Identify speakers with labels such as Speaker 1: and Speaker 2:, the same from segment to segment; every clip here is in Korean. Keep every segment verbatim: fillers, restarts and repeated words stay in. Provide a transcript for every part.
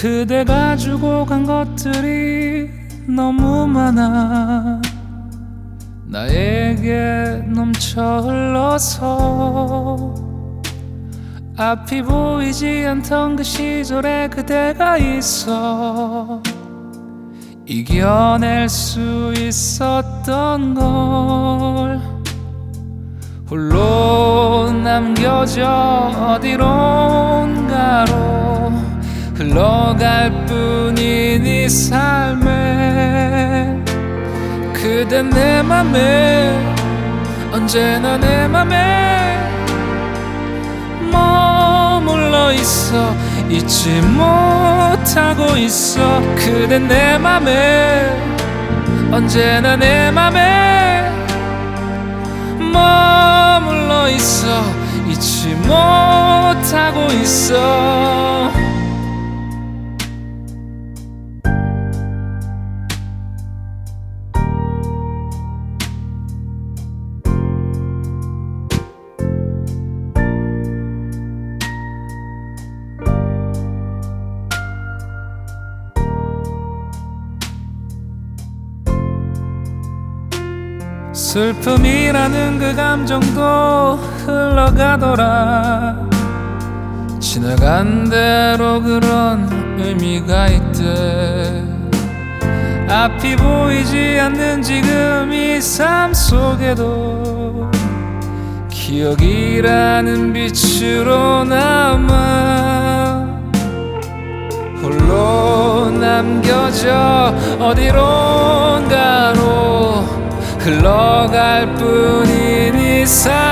Speaker 1: 그대가 주고 간 것들이 너무 많아 나에게 넘쳐 흘러서 앞이 보이지 않던 그 시절에 그대가 있어 이겨낼 수 있었던 걸 홀로 남겨져 어디론가로 흘러갈 뿐인 이 삶에 그대 내 맘에 언제나 내 맘에 머물러 있어 잊지 못하고 있어 그대 내 맘에 언제나 내 맘에 머물러 있어 잊지 못하고 있어 슬픔이라는 그 감정도 흘러가더라 지나간 대로 그런 의미가 있대 앞이 보이지 않는 지금 이 삶 속에도 기억이라는 빛으로 남아 홀로 남겨져 어디론가로 흘러갈 뿐인 이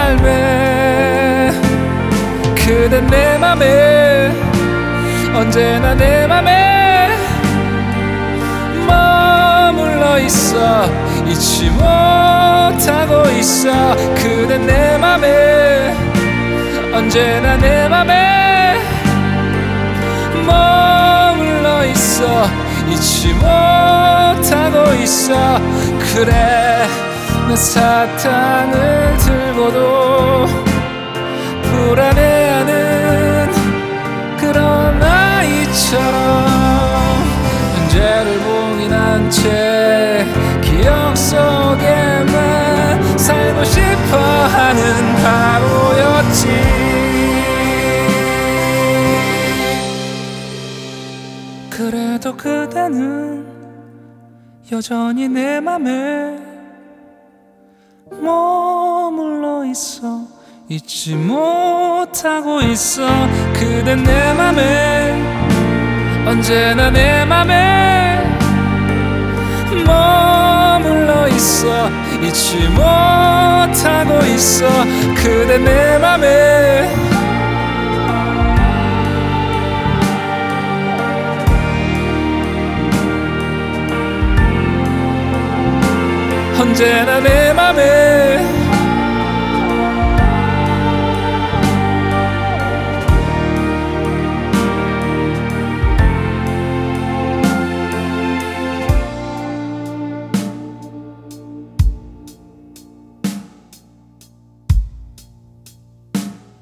Speaker 1: 삶에 그대 내 맘에 언제나 내 맘에 머물러 있어 잊지 못하고 있어 그대 내 맘에 언제나 내 맘에 머물러 있어 잊지 못하고 있어 그래 내 사탕을 들고도 불안해하는 그런 아이처럼 현재를 봉인한 채 기억 속에만 살고 싶어하는 바보였지 그래도 그대는 여전히 내 맘에 머물러 있어 잊지 못하고 있어 그대 내 맘에 언제나 내 맘에 머물러 있어 잊지 못하고 있어 그대 내 맘에 언제나 내